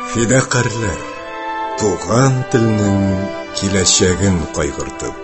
Фидакарлар, туган телнең киләчәген кайгыртып.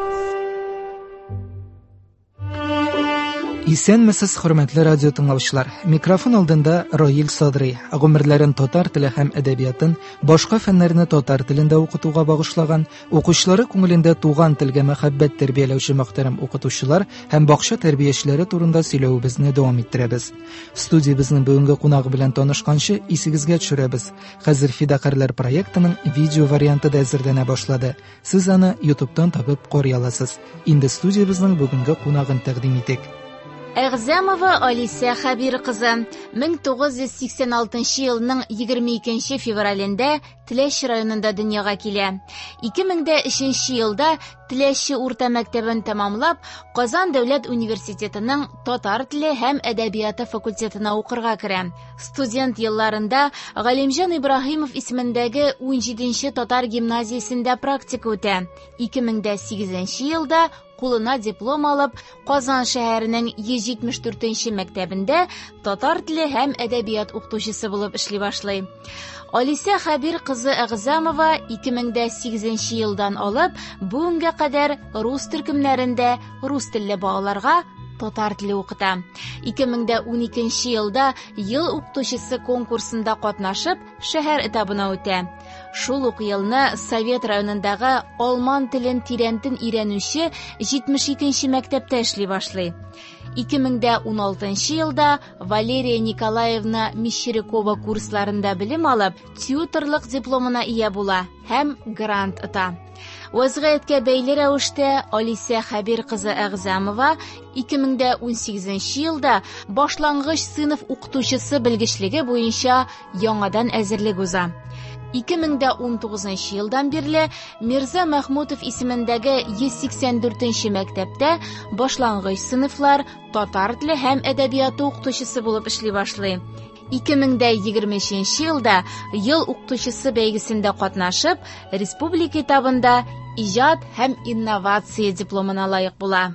Исәнмесез, хөрмәтле радио тыңлаучылар. Микрофон алдында Раил Садрый. Гомерләрен татар теле һәм әдәбиятын, башка фәннәрне татар телендә укытуга багышлаган, укучылары күңелендә туган телгә мәхәббәт тәрбияләүче мөхтәрәм укытучылар һәм бакча тәрбиячеләре турында сөйләүебезне дәвам иттерәбез. Студиябезнең бүгенге кунагы белән танышканчы исегезгә төшерәбез. Хәзер Фидакарлар проектының видео варианты да әзерләнә башлады. Сез аны YouTube'тан табып карый аласыз. Инде студиябезнең бүгенге кунагын тәкъдим итик. Әгъзамова Алисия Хәбир кызы 1986 елның 22 февралендә Теләш районында дөньяга килә. 2003 елда Теләш урта мәктәбен тәмамлап, Казан дәүләт университетының татар теле һәм әдәбияты факультетына укырга керә. Студент елларында Галимҗан Ибраһимов исемендәге 17-нче татар гимназиясендә практика үтә. 2008 елда кулына диплом алып, Казан шәһәренең 174-нче мәктәбендә татар теле һәм әдәбият укытучысы булып эшли башлый. Алисия Хәбир кызы Әгъзамова 2008 елдан алып, бүгенгә кадәр рус төркемнәрендә рус телле балаларга татар теле укыта. 2012 елда ел укытучысы конкурсында катнашып, шәһәр этабына үтә. Шул ук елны Совет районындагы алман телен тирәнтен өйрәнүче 72-нче мәктәптә эшли башлый. 2016 елда Валерия Николаевна Мещерякова курсларында белем алып, тьюторлык дипломына ия була һәм грант ыта. Вазгыятькә бәйле рәвештә Алисия Хәбир кызы Әгъзамова 2018 елда башлангыч сыйныф укытучысы белгечлеге буенча яңадан әзерлек уза. 2019 елдан бирле Мирза Мәхмүтов исемендәге 184-нче мәктәптә башлангыч сыйныфлар татар теле һәм әдәбияты укытучысы булып эшли башлый. 2023 елда ел укытучысы бәйгесендә катнашып, республика этабында иҗат һәм инновация дипломына лаек була.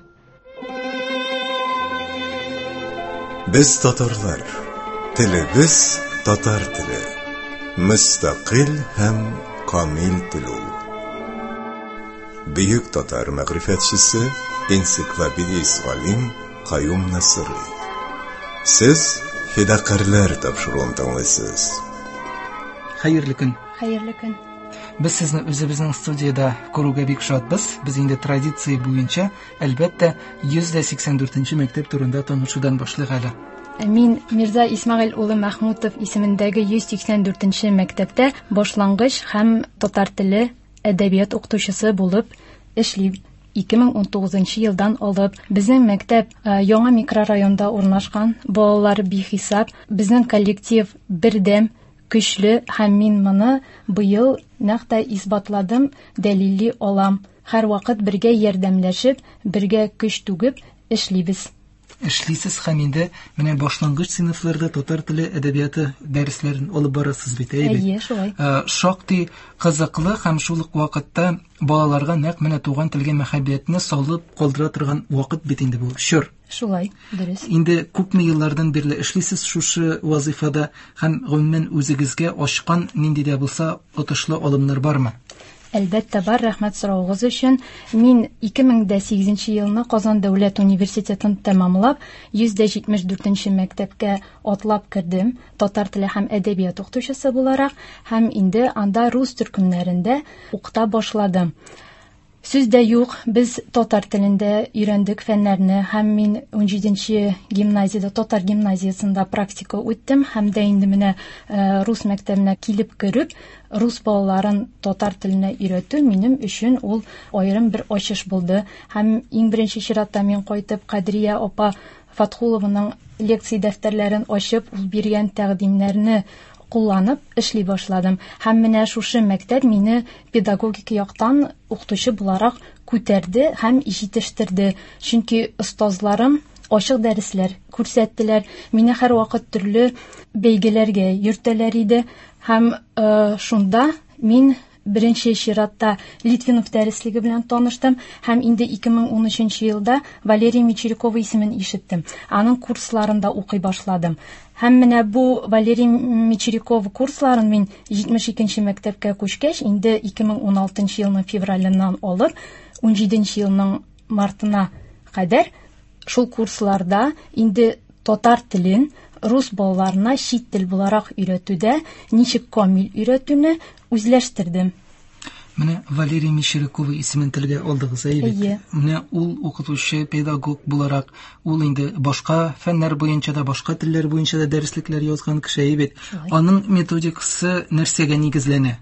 Без татарлар, телебез татар теле. Мустaqil һәм камил тел ул. Бөек татар мәгърифәтчесе, энциклопедист галим Каюм Насырый. Сез Фидакарлар тапшыруын тыңлайсыз. Хәерле көн. Хәерле көн. Без сезне үзебезнең студиядә күрүгә бик шатбыз. Без инде традиция буенча, әлбәттә, 184-нче мәктәп турында танышудан башлыйк әле. Мин Мирза Исмәгыйль улы Мәхмүтов исемендәге 184-нче мәктәптә башлангыч һәм татар теле әдәбият укытучысы булып эшли. 2019 елдан алып, безнең мәктәп яңа микрорайонда урнашкан, балалар бихисап, безнең коллектив бердәм, көчле һәм мин моны быел нәкъ исбатладым, дәлилли алам. Һәр вакыт бергә ярдәмләшеп, бергә көч түгеп эшлибез. Эшлисез һәм инде менә башлангыч сыйныфларда татар теле әдәбияты дәресләрен алып барасыз бит, әйбәт. Әйе, шулай. Шактый кызыклы һәм шул ук вакытта балаларга нәкъ менә туган телгә мәхәббәтне салып калдыра торган вакыт бит инде бу. Шур. Шулай, дөрес. Инде күпме еллардан бирле эшлисез шушы вазифада һәм гомумән үзегезгә ачкан нинди дә булса отышлы алымнар бармы? Әлбәттә бар, рәхмәт соравыгыз өчен. Мин 2008 елны Казан дәүләт университетын тәмамлап, 174-нче мәктәпкә атлап кердем, татар теле һәм әдәбият укытучысы буларак, һәм инде анда рус төркемнәрендә укыта башладым. Сүз дә юк, без татар телендә өйрәндек фәннәрне, һәм мин 17-нче гимназиядә, татар гимназиясында практика үттем, һәм дә инде менә рус мәктәбенә килеп кереп, рус балаларын татар теленә өйрәтү минем өчен ул аерым бер ачыш булды. Һәм иң беренче чиратта мин кайтып Кадрия апа Фатхулованың лекция дәфтәрләрен ачып, ул биргән тәкъдимнәрне кулланып эшли башладым. Һәм менә шушы мәктәп мине педагогика яктан укытучы буларак күтәрде һәм җитештерде. Чөнки остазларым ачык дәресләр күрсәттеләр. Мине һәр вакыт төрле бәйгеләргә йөртәләр иде. Һәм шунда мин беренче чиратта Литвинов дәреслеге белән таныштым һәм инде 2013 елда Валерий Мечерякова исемен ишеттем. Аның курсларында укый башладым. Һәм менә бу Валерий Мечерякова курсларын мин 72нче мәктәпкә күчкәч, инде 2016 елның февраленнән алып 17 елның мартына кадәр шул курсларда инде татар телен рус балаларына чит тел буларак өйрәтүдә ничек камил өйрәтүне үзләштердем. Менә Валерий Мечерякова исемен телгә алдыгыз әйбәт. Менә ул укытучы, педагог буларак, ул инде башка фәннәр буенча да, башка телләр буенча да дәреслекләр язган кеше әйбәт. Аның методикасы нәрсәгә нигезләнә?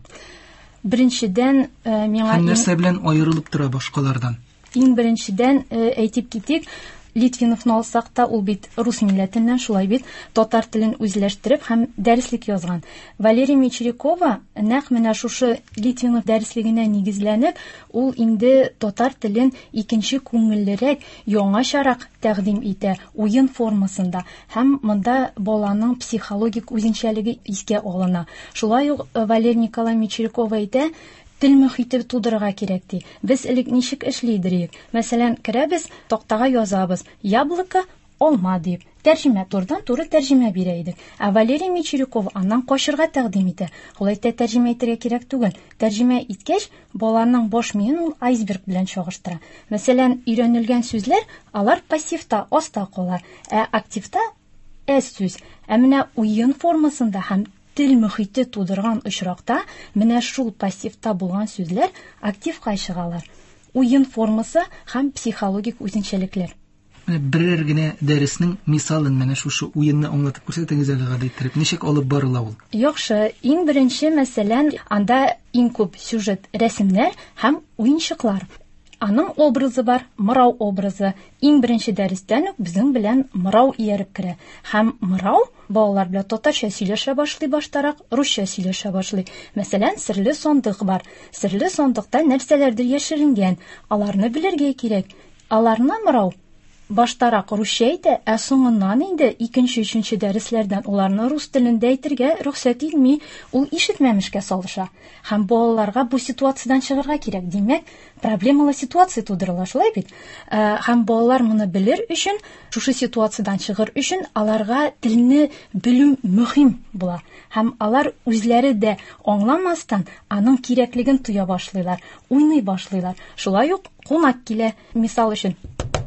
Беренчедән, миңа нәрсә белән аерылып тора башкалардан? Иң беренчедән әйтеп китик, Литвиновны алсак та, ул бит рус милләтеннән, шулай бит татар телен үзләштереп һәм дәреслек язган. Валерий Мечерякова нәкъ менә шушы Литвинов дәреслегенә нигезләнеп, ул инде татар телен икенче күңеллерәк, яңачарак тәкъдим итә, уен формасында, һәм монда баланың психологик үзенчәлеге искә алына. Шулай ук Валерий Николай Мечерякова әйтә, тел мөхите тудырырга кирәк ди. Без элек ничек эшлидек? Мәсәлән, керәбез, тактага язабыз: яблоко, алма дип. Тәрҗемә турыдан-туры тәрҗемә бирә идек. Ә Валерий Мечеряков аннан качырга тәкъдим итә. Ул әйтә, тәрҗемә итәргә кирәк түгел. Тәрҗемә иткәч, баланың баш миен ул айсберг белән чагыштыра. Мәсәлән, өйрәнелгән сүзләр, алар пассивта, аста кала, ә активта әз сүз. Ә менә уен формасында һәм тел мөхите тудырган очракта менә шул пассивта булган сүзләр активка чыгалар. Уен формасы һәм психологик үзенчәлекләр. Берәр генә дәреснең мисалын менә шушы уенны аңлатып күрсәтегез әле гади итеп. Ничек алып барыла ул? Яхшы, иң беренче мәсәлән, анда иң күп сюжет рәсемнәр һәм уенчыклар. Аның образы бар, мырау образы. Иң беренче дәрестән үк безнең белән мырау ияреп керә. Һәм мырау балалар белән татарча сөйләшә башлый баштарак, русча сөйләшә башлый. Мәсәлән, серле сандык бар. Серле сандыкта нәрсәләрдер яшеренгән. Аларны белергә кирәк. Аларны мырау баштарак русча әйтә, ә соңыннан инде икенче, өченче дәресләрдән уларны рус телендә әйтергә рөхсәт итми, ул ишетмәмешкә салыша. Һәм балаларга бу ситуациядән чыгарга кирәк. Димәк, проблемалы ситуация тудырыла, шулай бит. Һәм балалар моны белер өчен, шушы ситуациядән чыгыр өчен, аларга телне белү мөһим була. Һәм алар үзләре дә аңламастан аның кирәклеген туя башлыйлар, уйный башлыйлар. Шулай ук кунак килә, мисал өчен.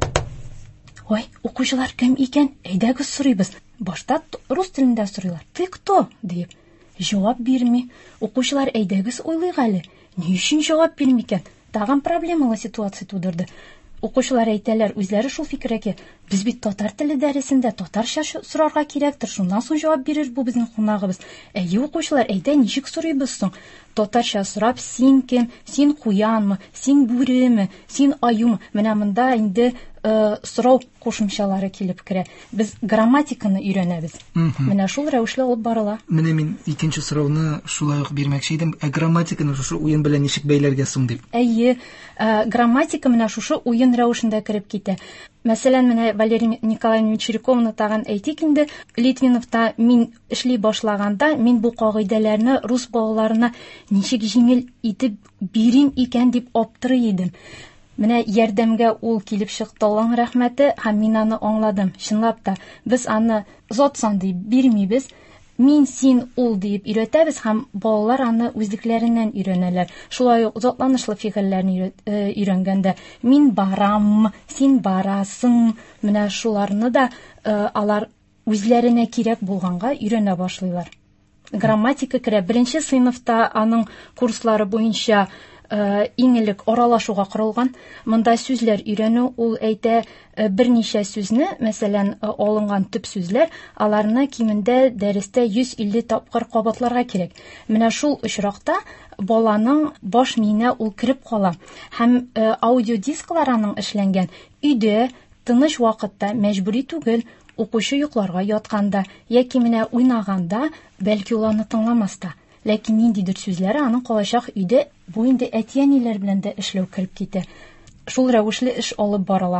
Ой, укучылар кем икән? Әйдәгез сорыйбыз. Башта рус телендә сорыйлар. Ты кто? Дип. Җавап бирми. Укучылар әйдәгез уйлыйк әле. Ни өчен җавап бирми икән? Тагын проблемалы ситуация тудырды. Укучылар әйтәләр, үзләре шул фикергә, без бит татар теле дәресендә татарча сорарга кирәктер, шуннан соң җавап бирер бу безнең кунагыбыз. Әйе, укучылар, әйдә, ничек сорыйбыз соң? Татарча сорап, син кем? Син куянмы? Син бүреме? Син аюмы? Менә монда инде сорау кушымчалары килеп керә. Без грамматиканы өйрәнәбез. Менә шул рәвешле алып барыла. Менә мин икенче сорауны шулай ук бирмәкче идем. Грамматиканы шушы уен белән ничек бәйләргә соң дип. Әйе, грамматика менә шушы уен рәвешендә кереп китә. Мәсәлән, менә Валерий Николай Мечеряковны тагын әйтик инде, Литвиновта мин эшли башлаганда, мин бу кагыйдәләрне рус балаларына ничек җиңел итеп бирим икән дип аптырый идем. Менә ярдәмгә ул килеп чыкты, Аллаһ рәхмәте, һәм мин аны аңладым. Чынлап та, без аны зат-сан дип бирмибез. Мин, син, ул дип өйрәтәбез, һәм балалар аны үзлекләреннән өйрәнәләр. Шулай ук затланышлы фигыльләрне өйрәнгәндә, мин барам, син барасың, менә шуларны да алар үзләренә кирәк булганга өйрәнә башлыйлар. Грамматика керә. Беренче сыйныфта аның курслары буенча иң элек аралашуга корылган. Монда сүзләр өйрәнү, ул әйтә, берничә сүзне, мәсәлән, алынган төп сүзләр, аларны кимендә дәрестә 150 тапкыр кабатларга кирәк. Менә шул очракта баланың баш миенә ул кирип кала. Һәм аудиодисклар аның эшләнгән. Өйдә, тыныч вакытта, мәҗбүри түгел, укучы йокларга ятканда яки менә уйнаганда, бәлки ул аны тыңламаста. Ләкин ниндидер сүзләре аның калачак өйдә, бу инде әти-әниләр белән дә эшләү кирип китә. Шул рәвешле эш алып барыла.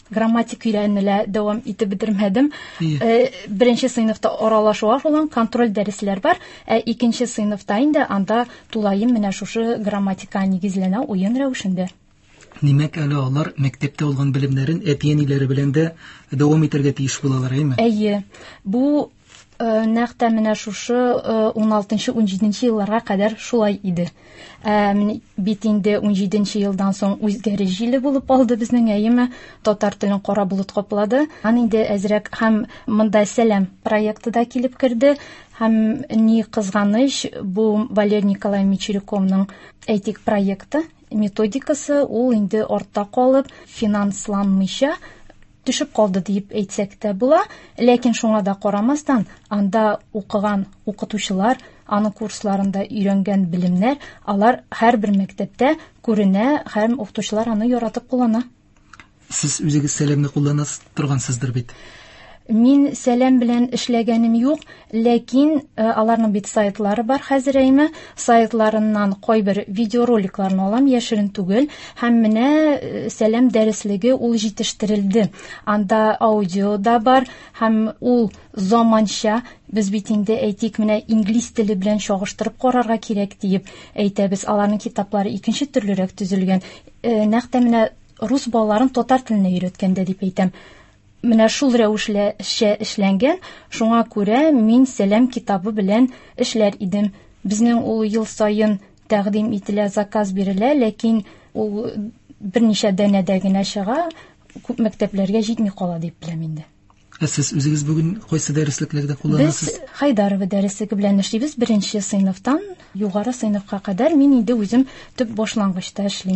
грамматик өйрәнүлә дәвам итеп бетермәдем. Беренче сыйныфта аралашуга шулан контроль дәресләр бар. Икенче сыйныфта инде анда тулаем менә шушы грамматика нигезләнә уен рәвешендә. Нимәк әле алар мәктәптә алган белемнәрен әти-әниләре белән дә дәвам итәргә тиеш булалар, әйме? Әйе. Бу нәкъ менә шушы 16-17 елларга кадәр шулай иде. Бит инде 17 елдан соң үзгәреш җиле булып алды безнең әйеме, татар телен кара булыт каплады. Инде әзрәк һәм монда сәлам проекты да килеп керде. Һәм ни кызганыч, бу Валерий Николаевич Мечеряковның әйтик проекты, методикасы ул инде артта калып, финансланмыйча төшеп калды дип әйтсәк тә була, ләкин шуңа да карамастан, анда укыган укытучылар, аның курсларында өйрәнгән белемнәр, алар һәрбер мәктәптә күренә һәм укытучылар аны яратып куллана. Сез үзегез сәламне куллана торгансыздыр бит. Мин сәлам белән эшләгәнем юк, ләкин аларның бит сайтлары бар хәзер әйме, сайтларыннан кайбер видеороликларны алам, яшерен түгел, һәм менә сәлам дәреслеге ул җитештерелде. Анда аудио да бар, һәм ул заманча, без бит инде әйтик менә инглиз теле белән чагыштырып карарга кирәк дип әйтәбез. Аларның китаплары икенче төрлерәк төзелгән. Нәкъ менә рус балаларын татар теленә өйрәткәндә дип әйтәм. Менә шул рәвешле эшләнгән, шуңа күрә мин сәлам китабы белән эшләр идем. Безнең ул ел саен тәкъдим ителә, заказ бирелә, ләкин ул берничә дәнәдә генә чыга, күп мәктәпләргә җитми кала дип беләм инде. Сез үзегез бүген кайсы дәреслекләрдә кулланасыз? Без Хайдарова дәреслеге белән эшлибез. Беренче сыйныфтан югары сыйныфка кадәр мин инде үзем төп башлангычта эшлим.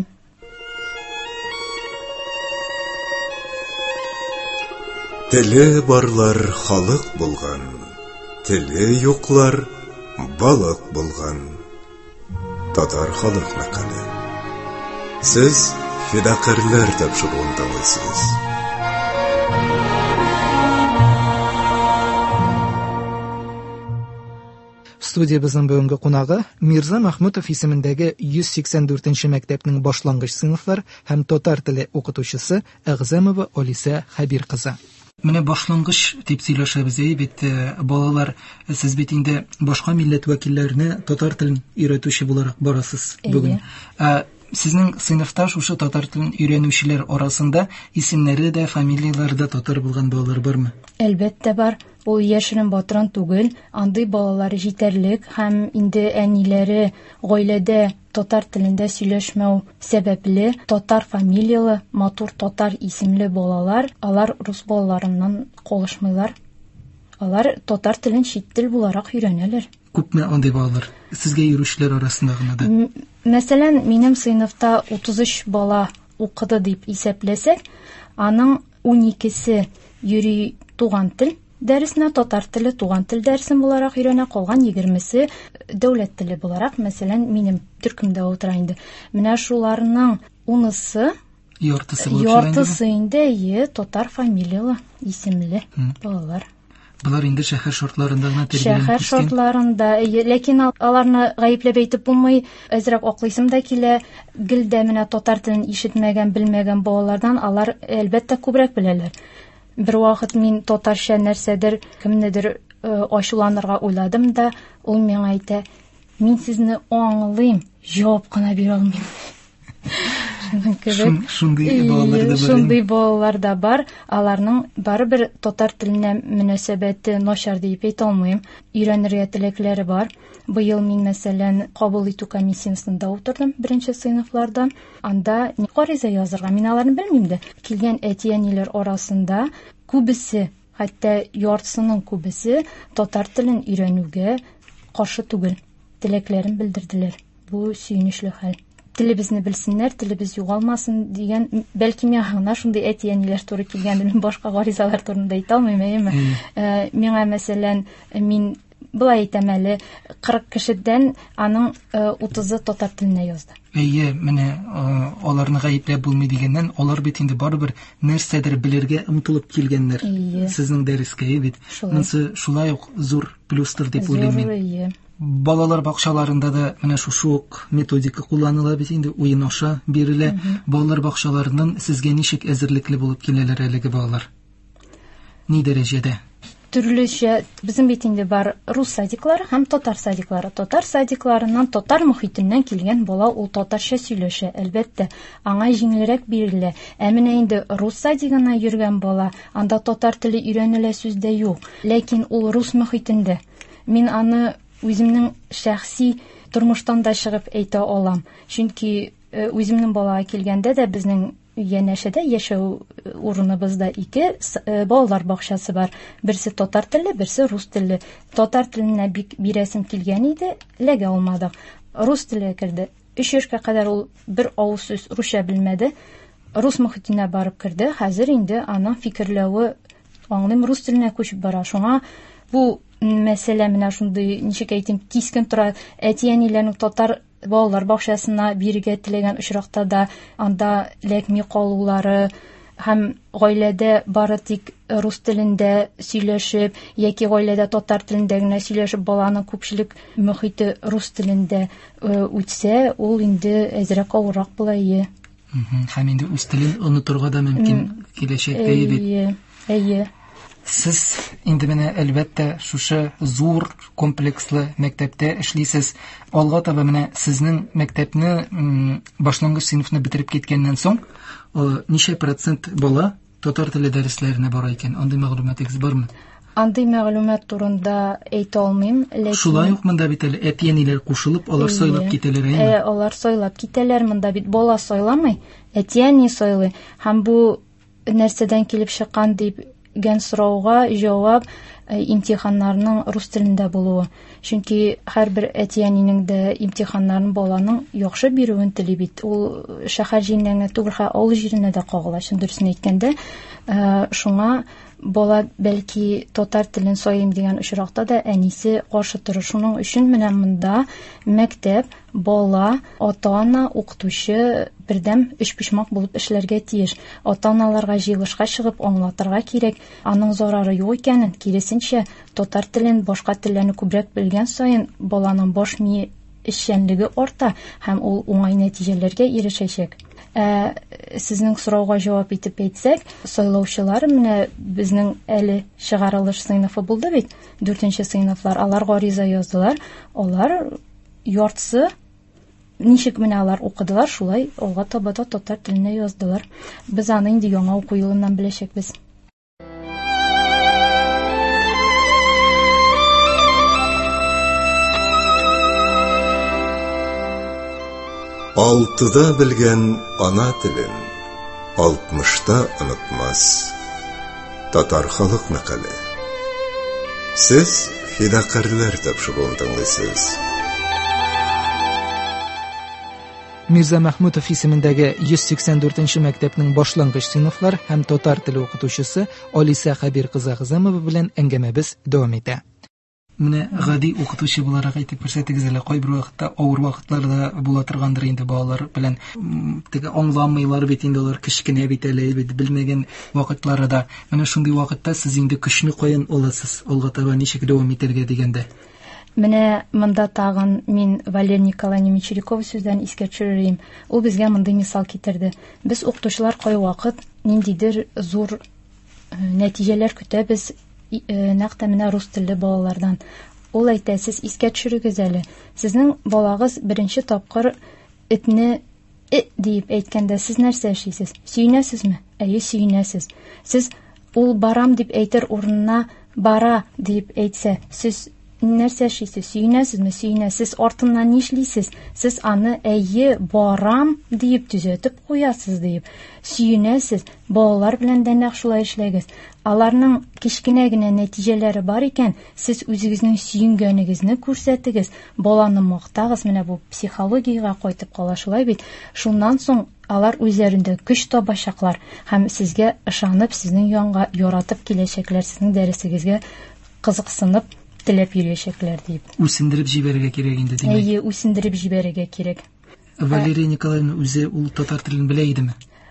Теле барлар халык булган, теле юклар балык булган. Татар халык мәкале. Сез фидакарлар тапшыруын тыңлыйсыз. Студиябызның бүгенге кунагы Мирза Махмутов исемендәге 184нче мәктәпнең башлангыч сыйныфлар һәм татар теле укытучысы Әгъзәмова Алиса Хәбир кызы. Менә башлангыч дип сөйләшәбез, бит балалар, сез бит инде башка милләт вәкилләренә татар телен өйрәтүче буларак барасыз бүген. Сезнең сыйныфта шушы татар телен өйрәнүчеләр арасында исемнәре дә, фамилиялары да татар булган балалар бармы? Әлбәттә бар. Ул яшерен батыран түгел, андый балалар җитәрлек һәм инде әниләре гаиләдә татар телендә сөйләшмәү сәбәпле татар фамилиялы, матур татар исемле балалар, алар рус балаларыннан калышмыйлар. Алар татар телен чит тел буларак өйрәнәләр. Күпме андый балалар? Сезгә йөрүчеләр арасында гына да? Мәсәлән, минем сыйныфта 33 бала укыды дип исәпләсәк, аның 12се йөри туган тел дәресенә, татар теле туган тел дәресен буларак өйрәнә, калган 20се дәүләт теле буларак, мәсәлән, минем төркемдә утыра инде. Менә шуларның 10сы яртысы инде татар фамилиялы, исемле балалар. Булар инде шәһәр шартларында гына тәрбияләнеп Шәһәр шартларында, ләкин аларны гаепләп әйтеп булмый, әзрәк аклыйсым да килә, гелдә менә татар телен ишетмәгән, белмәгән балалардан алар әлбәттә күбрәк беләләр. Бер вакыт мин татарча нәрсәдер, кемнедер ачуланырга уйладым да, ул миңа әйтә: "Мин сезне аңлыйм, җавап кына бирә алмыйм." Шундый балалар да бар. Аларның барыбер татар теленә мөнәсәбәте начар дип әйтә алмыйм. Өйрәнергә теләкләре бар. Быел мин мәсәлән кабул итү комиссиясында утырдым, беренче сыйныфларда. Анда ни гариза язырга мин аларны белмим дә. Килгән әти-әниләр арасында күбесе, хәтта яртысының күбесе татар телен өйрәнүгә каршы түгел. Теләкләрен белдерделәр. Бу сөенечле хәл. Телебезне белсеннәр, телебез югалмасын дигән, бәлки миңа шундый әти-әниләр туры килгәндер, мин башка гаризалар турында әйтә алмыйм, әйеме? Миңа мәсәлән, мин Былай әйтәм әле, 40 кешедән аның 30-ы татар теленә язды. Әйе, менә аларны гаепләп булмый дигәннән, алар бит инде барыбер нәрсәдер белергә омтылып килгәннәр. Сезнең дәрескә бит. Монсы шулай ук зур плюстыр дип уйлыйм мин. Балалар бакчаларында да менә шушы ук методика кулланыла бит инде, уен аша бирелә. Балалар бакчаларының сезгә ничек әзерлекле булып киләләр әлеге балалар? Ни дәрәҗәдә? Төрлечә безнең бит инде бар рус садиклары һәм татар садиклары. Татар садикларыннан, татар мөхитеннән килгән бала ул татарча сөйләшә, әлбәттә, аңа җиңелрәк бирелә. Ә менә инде рус садигына йөргән бала, анда татар теле өйрәнелә сүздә юк, ләкин ул рус мөхитендә. Мин аны үземнең шәхси тормыштан да чыгып әйтә алам. Чөнки үземнең балага килгәндә дә безнең янәшәдә яшәү урыныбызда 2 балалар бакчасы бар. Берсе татар теле, берсе рус теле. Татар теленә бик бирәсем килгән иде, ләгә алмадык. Рус теле керде. 3 яшькә кадәр ул бер авыз сүз русча белмәде. Рус мөхитенә барып керде. Хәзер инде аның фикерләве аңлыйм рус теленә күчеп бара. Шуңа бу мәсьәлә менә шундый, ничек әйтим, кискен тора. Әти-әниләрнең татар балалар бакчасына бирергә теләгән очракта да анда ләкми калулары һәм гаиләдә бары тик рус телендә сөйләшеп, яки гаиләдә татар телендә генә сөйләшеп, баланың күпчелек мөхите рус телендә үтсә, ул инде әзрәк авыррак була. Һәм инде үз телен онытырга да мөмкин киләчәктә бит. Әйе. Сез инде менә әлбәттә шушы зур комплекслы мәктәптә эшлисез. Алга таба менә сезнең мәктәпне башлангыч сыйныфны бетереп киткәннән соң ничә процент бала татар теле дәресләренә бара икән? Андый мәгълүматыгыз бармы? Андый мәгълүмат турында әйтә алмыйм, ләкин шулай ук монда бит әле әти-әниләр кушылып, алар сайлап китәләр, әйме? Алар сайлап китәләр, монда бит бала сайламый, әти-әни сайлый. Һәм бу нәрсәдән килеп чыккан дип гән сорауга җавап имтиханнарның рус телендә булуы. Чөнки һәрбер әти-әнинең дә имтиханнарын баланың яхшы бирүен тели бит. Ул шәһәр җиренә түгел, авыл җиренә дә кагыла, дөресен әйткәндә. Шуңа бала бәлки татар телен сайлыйм дигән очракта да әнисе каршы торыр. Шуның өчен менә монда мәктәп, бала, ата-ана, укытучы бердәм өчпочмак булып эшләргә тиеш. Ата-аналарга җыелышка чыгып аңлатырга кирәк, аның зарары юк икәнен, киресенчә, татар телен, башка телләрне күбрәк белгән саен баланың баш мие эшчәнлеге арта һәм ул уңай нәтиҗәләргә ирешәчәк. Сезнең сорауга җавап итеп әйтсәк, сайлаучылар менә безнең әле чыгарылыш сыйныфы булды бит, 4нче сыйныфлар, алар гариза яздылар, алар яртысы ничек менә алар укыдылар, шулай алга таба да татар теленә яздылар. Без аны инде яңа уку елыннан беләчәкбез. Алтыда белгән ана телен, 60-та онытмас. Татар халык мәкале. Сез фидакарлар тапшыруын тыңлыйсыз. Мирза Мәхмүтов исемендәге 184нче мәктәпнең башлангыч сыйныфлар һәм татар теле укытучысы Алиса Хәбир кызы Гызамова белән әңгәмәбез дәвам итә. Менә гади укытучы буларак әйтеп күрсәтегез әле, кайбер вакытта авыр вакытларда була торгандыр инде балалар белән, теге аңламыйлар бит инде, алар кечкенә бит әле, белмәгән вакытларда. Менә шундый вакытта сез инде көчне каян аласыз, алга таба ничек дәвам итәргә дигәндә? Менә монда тагын мин Валерий Николаевич Мечеряков сүздән искә төшерәм. Ул безгә мондый мисал китерде. Без укытучылар кайвакыт ниндидер зур нәтиҗәләр көтәбез нәкъ менә рус телле балалардан. Ул әйтә, сез искә төшерегез әле. Сезнең балагыз беренче тапкыр этне дип әйткәндә сез нәрсә эшлисез? Сөйнәсезме? Әйе, сөйнәсез. Сез ул барам дип әйтер урынына бара дип әйтсә, сез нәрсә эшлисез? Сөйнәсезме? Сөйнәсез. Артыннан нишлисез? Сез аны әйе, барам дип төзәтеп куясыз дип. Сөйнәсез. Балалар белән дә нәкъ шулай эшләгез. Аларның кичкенә генә нәтиҗәләре бар икән, сез үзегезнең сөйнгәнегезне күрсәтегез. Баланы мактагыз, менә бу психологиягә кайтып кала шулай бит. Шуннан соң алар үзләрендә көч табачаклар һәм сезгә ышанып, сезнең янга яратып киләчәкләр, сезнең дәресегезгә кызыксынып теләп йөрәчәкләр дип. Үсендереп җибәрергә кирәк инде, димәк. Әйе, үсендереп җибәрергә кирәк. Валерия Николаевна үзе ул татар телен белә идеме?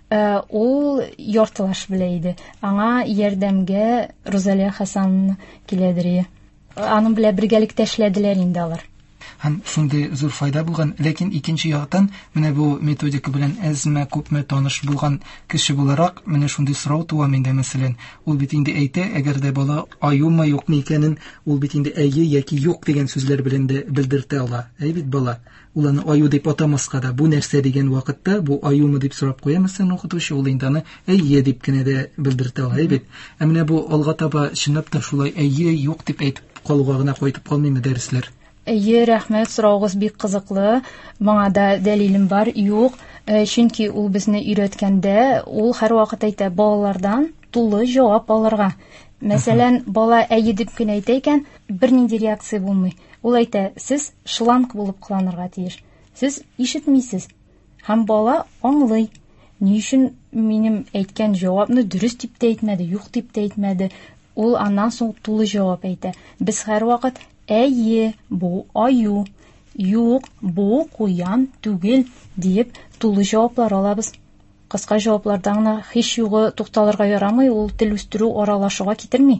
Ул яртылаш белә иде. Аңа ярдәмгә Розалия Хәсән киләдер. Аның белән бергәлектә эшләделәр инде алар. Һәм шундый зур файда булган, ләкин икенче яктан, менә бу методика белән әзме күпме таныш булган кеше буларак, менә шундый сорау туа миндә, мәсәлән, ул бит инде әйтә, әгәр дә бала аюмы юкмы икәнен, ул бит инде әйе яки юк дигән сүзләр белән дә белдертә ала. Бит бала, ул аны аю дип атамаска да, бу нәрсә дигән вакытта, бу аюмы дип сорап куя, мәсәлән, укытучы, ул инде аны әйе дип кенә дә белдертә ала, бит. Ә менә бу алга таба чынлап та шулай әйе, юк дип әйтеп калуга гына кайтып калмыймы дәресләр? Әйе, рәхмәт, сораугыз бик кызыклы. Моңа да дәлилем бар. Юк, чөнки ул безне өйрәткәндә, ул һәрвакыт әйтә, балалардан тулы җавап алырга. Мәсәлән, бала әйе дип кенә әйтә икән, бернинди реакция булмый. Ул әйтә, сез шланг булып кыланырга тиеш. Сез ишетмисез. Һәм бала аңлый. Ни өчен минем әйткән җавапны дөрес дип тә әйтмәде, юк дип тә әйтмәде. Ул аннан соң тулы җавап әйтә. Без һәрвакыт әйе, бу аю, юк, бу куян түгел дип тулы җаваплар алабыз. Кыска җаваплардан гына һич югы тукталырга ярамый, ул тел үстерү аралашуга китерми.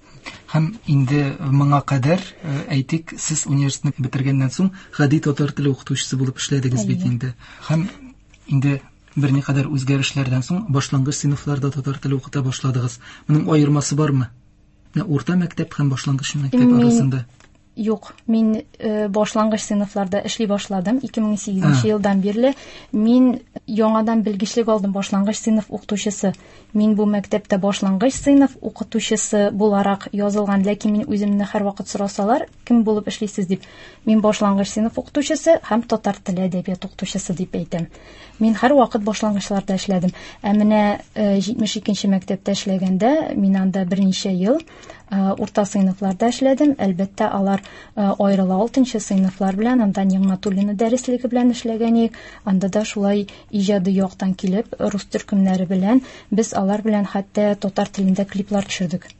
Һәм инде моңа кадәр әйтик, сез университетны бетергәннән соң гади татар теле укытучысы булып эшләдегез бит инде. Һәм инде берникадәр үзгәрешләрдән соң башлангыч сыйныфларда татар теле укыта башладыгыз. Моның аермасы бармы? Урта мәктәп һәм башлангыч мәктәп арасында. Юк, мин башлангыч сыйныфларда эшли башладым. 2008 елдан бирле мин яңадан белгечлек алдым, башлангыч сыйныф укытучысы. Мин бу мәктәптә башлангыч сыйныф укытучысы буларак язылган, ләкин мин үземне һәрвакыт сорасалар, кем булып эшлисез дип, мин башлангыч сыйныф укытучысы һәм татар теле әдәбият укытучысы дип әйтәм. Мин һәрвакыт башлангычларда эшләдем. Ә менә 72нче мәктәптә эшләгәндә, мин анда берничә ел урта сыйныфларда эшләдем. Әлбәттә, алар аерыла 6нчы сыйныфлар белән, анда Нигъмәтуллина дәреслеге белән эшләгән идек. Анда да шулай иҗади яктан килеп, рус төркемнәре белән без алар белән хәтта татар телендә клиплар төшердек.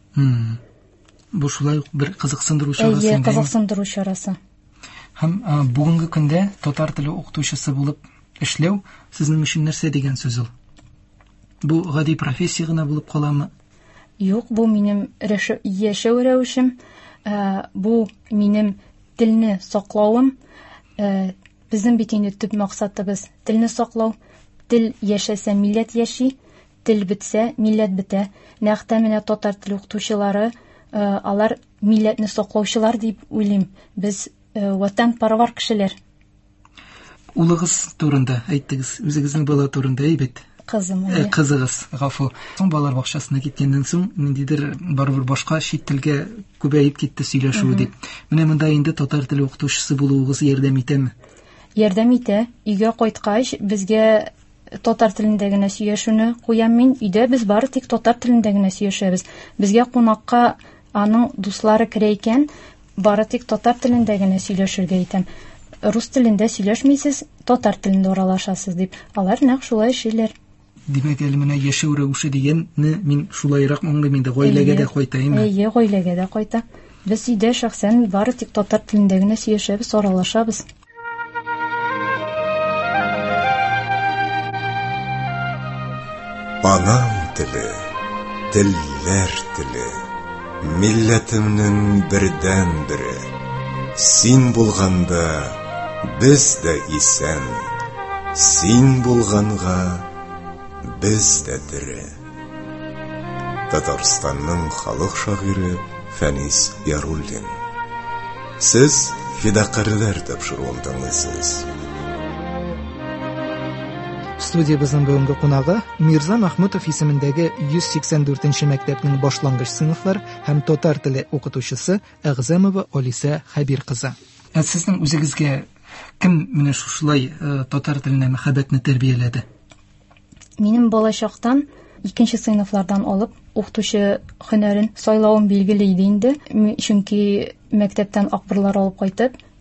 Бу шулай бер кызыксындыру чарасы. Әйе, кызыксындыру чарасы. Һәм бүгенге көндә татар теле укытучысы булып эшләү сезнең өчен нәрсә дигән сүз ул? Бу гади профессия гына булып каламы? Юк, бу минем яшәү рәвешем, бу минем телне саклавым. Безнең бит инде төп максатыбыз телне саклау. Тел яшәсә, милләт яши, тел бетсә, милләт бетә. Нәкъ менә татар теле укытучылары, алар милләтне саклаучылар дип уйлыйм. Без ватанпарвар кешеләр. Улыгыз турында әйттегез, үзегезнең бала турында әйбәт. Кызым. Кызыгыз, гафу. Соң балалар бакчасына киткәннән соң, ниндидер барыбер башка чит телгә күбәеп китте сөйләшү дип. Менә монда инде татар теле укытучысы булуыгыз ярдәм итәме? Ярдәм итә. Өйгә кайткач, безгә татар телендә генә сөйләшүне куям мин. Өйдә без бары тик татар телендә генә сөйләшәбез. Безгә кунакка аның дуслары керә икән, бары тик татар телендә генә сөйләшергә әйтәм. Рус телендә сөйләшмисез, татар телендә аралашасыз дип. Алар нәкъ шулай эшләр. Димәк, әле менә яшәү рәвеше дигәнне мин шулайрак аңлыйм инде, гаиләгә дә кайта, әйме? Әйе, гаиләгә дә кайта. Без өйдә шәхсән бары тик татар телендә генә сөйләшәбез, аралашабыз. Анам теле, телләр теле, милләтемнең бердән бире. Син булганда без дә исән, син булганга без дә тере. Татарстанның халык шагыйре Фәнис Яруллин. Сез фидакарьләр тапшыруын тыңлыйсыз. Студиябызның бүгенге кунагы Мирза Махмутов исемендәге 184нче мәктәпнең башлангыч сыйныфлар һәм татар теле укытучысы Әгъзәмова Алиса Хәбир кызы. Сезнең үзегезгә кем менә шулай татар теленә мәхәббәтне тәрбияләде? Минем балачактан 2нче сыйныфлардан алып укытучы һөнәрен сайлавым билгеле иде инде. Чөнки мәктәптән акбарлар алып кайтып,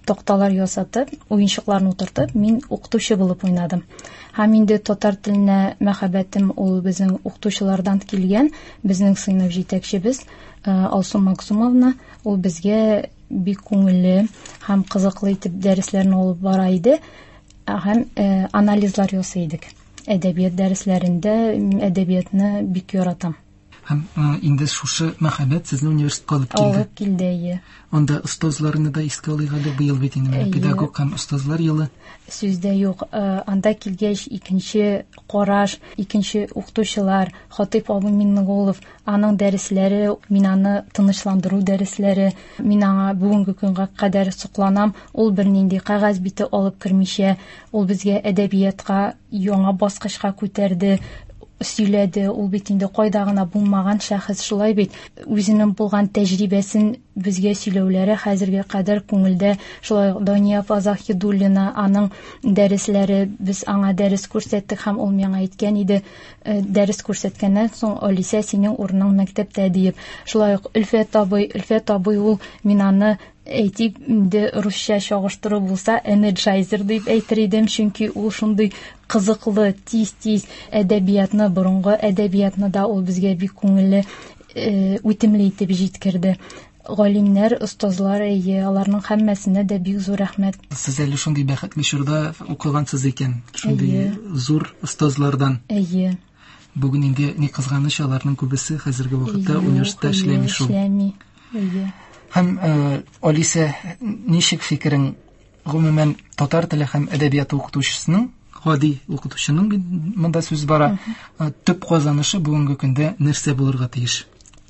токталар ясатып, уенчыкларны утыртып, мин укытучы булып уйнадым. Һәм инде татар теленә мәхәббәтем ул безнең укытучылардан килгән, безнең сыйныф җитәкчебез Алсу Максумовна, ул безгә бик күңелле һәм кызыклы итеп дәресләрне алып бара иде, һәм анализлар ясый идек. Әдәбият дәресләрендә әдәбиятны бик яратам. Һәм инде шушы мәхәббәт сезне университетка алып килде. Алып килде. Анда остазларны да искә алыйк әле, быел бит инде педагог һәм остазлар елы. Сүздә юк. Анда килгәч икенче караш, икенче укытучылар, Хатип абый Миннегулов, аның дәресләре, мин аны тынычландыру дәресләре, мин аңа бүгенге көнгә кадәр сокланам. Ул бернинди кагаз бите алып кермичә, ул безгә әдәбиятка яңа баскычка күтәрде. Сөйләде, ул бит инде кайда гына булмаган шәхес, шулай бит. Үзенең булган тәҗрибәсен безгә сөйләүләре хәзергә кадәр күңелдә. Шулай Дания Фазахидуллина, аның дәресләре, біз аңа дәрес күрсәттек һәм ул миңа әйткән иде, дәрес күрсәткәннән соң Алиса, синең урының мәктәптә диеп. Шулай ук Өлфәт абый ул мин аны әйтик инде русча чагыштыру булса, Energizer дип әйтер идем, чөнки ул шундый кызыклы, тиз әдәбиятны, борынгы әдәбиятны да ул безгә бик күңелле, үтемле итеп җиткерде. Галимнәр, остазлар, аларның һәммәсенә дә бик зур рәхмәт. Сез әле шундый бәхетле чорда укыгансыз икән, шундый зур остазлардан. Бүген инде ни кызганыч, аларның күбесе хәзерге вакытта университетта эшләми шул. Һәм Алиса, ничек фикерең гомумән татар теле һәм әдәбияты укытучысының, гади укытучының монда сүз бара, төп казанышы бүгенге көндә нәрсә булырга тиеш?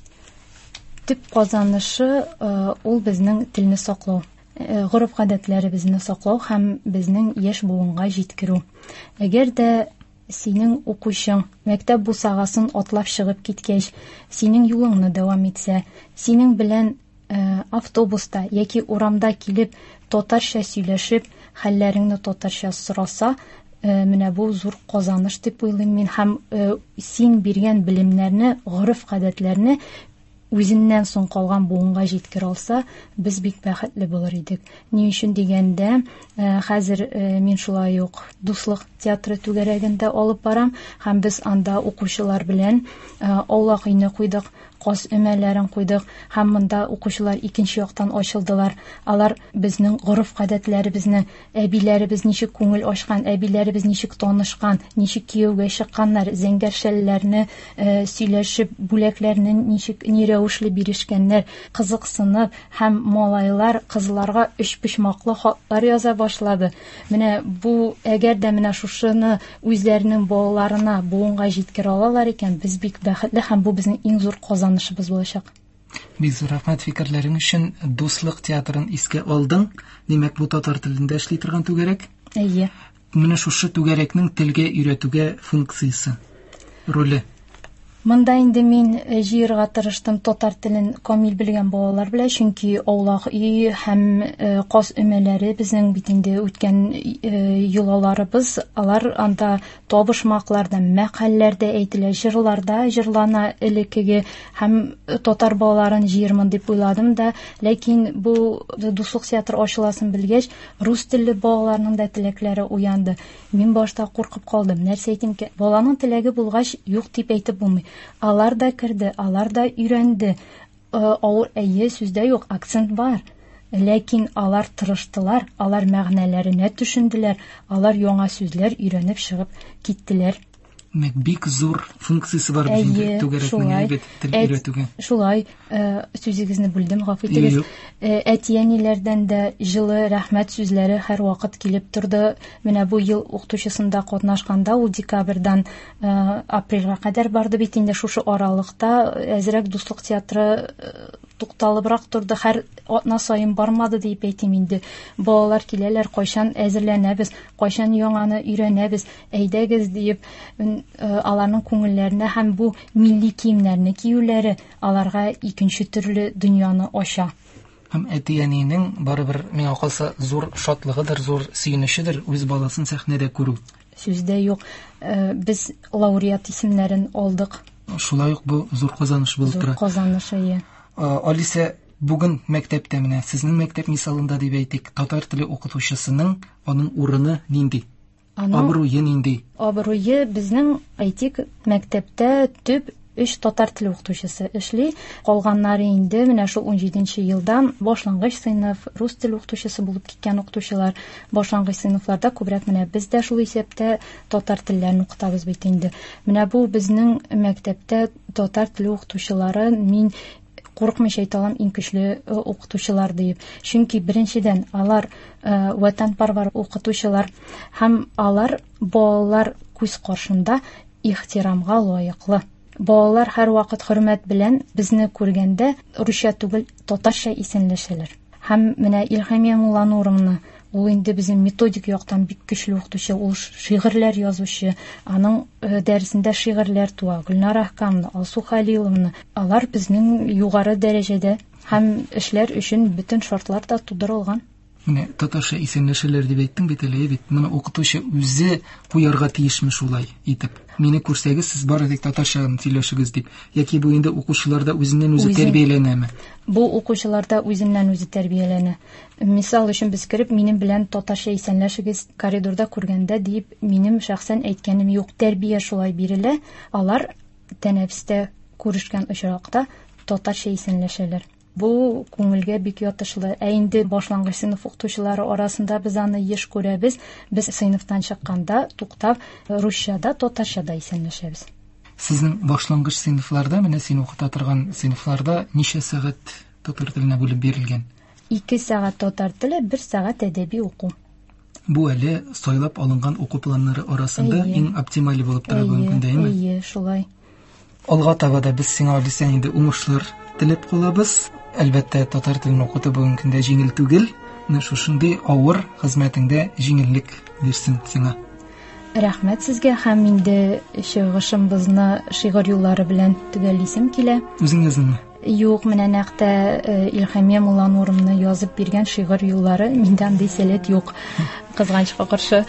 Төп казанышы ул безнең телне саклау, гореф-гадәтләребезне саклау һәм безнең яшь буынга җиткерү. Әгәр дә синең укучың мәктәп бусагасын атлап чыгып киткәч, синең юлыңны дәвам итсә, синең белән автобуста яки урамда килеп татарча сөйләшеп, хәлләреңне татарча сораса, менә бу зур казаныш дип уйлыйм мин. Һәм син биргән белемнәрне, гореф-гадәтләрне үзеннән соң калган буынга җиткер алса, без бик бәхетле булыр идек. Ни өчен дигәндә, хәзер мин шулай ук Дуслык театры түгәрәгендә алып барам, һәм без анда укучылар белән аулак өйне куйдык, каз өмәләрен куйдык, һәм монда укучылар икенче яктан ачылдылар. Алар безнең гореф-гадәтләребезне, әбиләребез ничек күңел ачкан, әбиләребез ничек танышкан, ничек кияүгә чыкканнар, зәңгәршәлләрне сөйләшеп, бүләкләрне ничек ни рәвешле бирешкәннәр, кызыксынып, һәм малайлар кызларга өч почмаклы хатлар яза башлады. Менә бу, әгәр дә менә шушыны үзләренең балаларына буынга җиткер алалар икән, без бик бәхетле һәм бу безнең иң зур казанышыбыз булачак. Бик зур рәхмәт фикерләрең өчен. Дуслык театрын искә алдың. Димәк, бу татар телендә эшли торган түгәрәк. Менә шушы түгәрәкнең телгә өйрәтүгә функциясе, роле. Монда инде мин җыярга тырыштым татар телен камил белгән балалар белән, чөнки аулак өй һәм каз өмәләре безнең бит инде үткән юлаларыбыз, алар анда табышмакларда, мәкальләрдә әйтелә, җырларда җырлана элекеге, һәм татар балаларын җыярмын дип уйладым да, ләкин бу Дуслык театры ачыласын белгәч, рус телле балаларның да теләкләре уянды. Мин башта куркып калдым. Нәрсә әйтим ки, баланың теләге булгач, юк дип әйтеп булмый. Алар да керде, алар да өйрәнде. Авыр сүздә юк, акцент бар. Ләкин алар тырыштылар, алар мәгънәләренә төшенделәр, алар яңа сүзләр өйрәнеп чыгып киттеләр. Бик зур функциясе бар безнең түгәрәкнең тел өйрәтүгә. Шулай, сүзегезне бүлдем, гафу итегез. Әтиәниләрдән дә җылы рәхмәт сүзләре һәр вакыт килеп торды. Менә бу ел укытучысында катнашканда, ул декабрьдән апрельгә кадәр барды бит инде, шушы аралыкта әзрәк Дуслык театры тукталыбрак турды, һәр атна сайын бармады дип әйтим инде. Балалар киләләр, кайчан әзерләнәбез, кайчан яңаны өйрәнәбез, әйдәгез дип, аларның күңелләренә һәм бу милли киемнәрне киюләре аларга икенче төрле дөньяны ача. Һәм әтиәнинең барыбер миңа калса зур шатлыгыдыр, зур сөенечедер үз баласын сәхнәдә күрү. Сүздә юк. Без лауреат исемнәрен алдык. Шулай ук бу зур казаныш булып тора. Зур казаныш. Алиса, Бүген мәктәптә менә сезнең мәктәп мисалында дип әйтик, татар теле укытучысының аның урыны нинди? Абруе нинди? Абруе безнең әйтик мәктәптә төп 3 татар теле укытучысы эшли. Калганнары инде менә шул 17нче елдан башлангыч сыйныф рус теле укытучысы булып киткән укытучылар. Башлангыч сыйныфларда күбрәк менә без дә шул исәптә татар телләрен укытабыз бит инде. Менә бу безнең мәктәптә татар теле укытучылары мин курыкмыйча әйтә алам иң көчле укытучылар дип. Чөнки беренчедән алар ватанпарвар укытучылар һәм алар балалар күз каршында ихтирамга лаеклы. Балалар һәр вакыт хөрмәт белән безне күргәндә русча түгел татарча исәнләшәләр. Һәм менә Илһамия Мулла Нуровна, ул инде безнең методик яктан бик көчле укытучы, ул шигырьләр язучы, аның дәресендә шигырьләр туа. Гөлнара Ахкамовна, Алсу Халиловна, алар безнең югары дәрәҗәдә һәм эшләр өчен бөтен шартлар да тудырылган. Менә татарча исәнләшәләр дип әйттең бит әле, бит. Моны укытучы үзе куярга тиешме шулай итеп? Мине күрсәгез, сез бары тик татарча сөйләшегез дип, яки бу инде укучыларда үзеннән-үзе тәрбияләнәме? Бу укучыларда үзеннән-үзе тәрбияләнә. Мисал өчен без кирип, минем белән татарча исәнләшегез коридорда күргәндә дип, минем шәхсән әйткәнем юк. Тәрбия шулай бирелә. Алар тәнәфестә күрешкән очракта татарча исәнләшәләр. Бу күңелгә бик ятышлы. Инде башлангыч сыйныф укытучылары арасында без аны еш күрәбез. Без сыйныфтан чыкканда туктап русчада, татарчада исәнләшәбез. Сезнең башлангыч сыйныфларда, менә син укыта торган сыйныфларда ничә сәгать татар теленә бүлеп бирелгән? 2 сәгать татар теле, 1 сәгать әдәби уку. Бу әле сайлап алынган уку планнары арасында иң оптималь булып тора мөмкин дәйме? Әйе, шулай. Алга таба да без сиңа Алиса инде уңышлар теләп калабыз. Әлбәттә, татар телен укыту бүген көндә җиңел түгел. Менә шушындый авыр хезмәтеңдә җиңеллек бирсен сиңа. Рәхмәт сезгә, һәм инде чыгышыбызны шигырь юллары белән төгәлисем килә. Үзеңезнеңме? Юк, менә нәкътә Илһамия Мулла Нуровна язып биргән шигырь юллары миндә андый сәләт юк. Кызганычка каршы.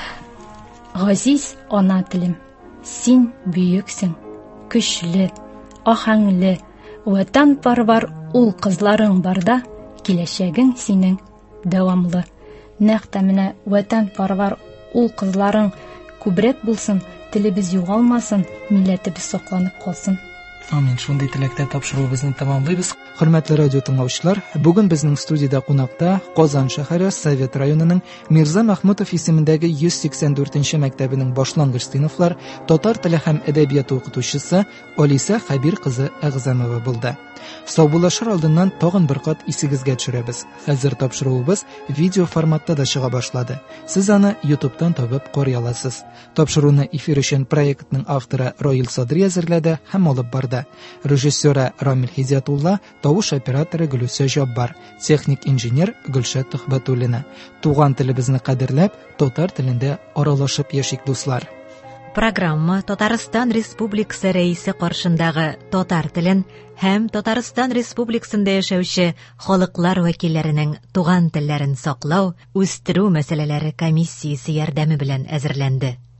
Газиз ана телем, син бөексең, көчле, ахаңлы, ватанпарвар ул кызларың барда, киләчәгең синең дәвамлы. Нәкътә менә ватанпарвар ул кызларың күбрәк булсын, телебез югалмасын, милләтебез сакланып калсын. Амин. Шундый теләктә тапшыруыбызны тәмамлыйбыз. Хөрмәтле радио тыңлаучылар, бүген безнең студиядә кунакта Казан шәһәре Совет районының Мирза Мәхмүтов исемендәге 184нче мәктәбенең башлангыч сыйныфлар татар теле һәм әдәбияты укытучысы Алиса Хәбир кызы Әгъзәмова булды. Саубуллашыр алдыннан тагын бер кат исегезгә төшерәбез. Хәзер тапшыруыбыз видео форматта да чыга башлады. Сез аны YouTube'дан табып карый аласыз. Тапшыруны эфир өчен проектның авторы Роил Садри әзерләде һәм алып барды. Режиссеры Рамил Хизятулла, тавыш операторы Гөлүсә Жаббар, техник инженер Гөлшат Төхбәтуллина. Туган телебезне кадерләп, татар телендә аралашып яшик дуслар. Программа Татарстан Республикасы рәисе каршындагы татар телен һәм Татарстан Республикасында яшәүче халыклар вәкилләренең туган телләрен саклау, үстерү мәсьәләләре комиссиясе ярдәме белән әзерләнде.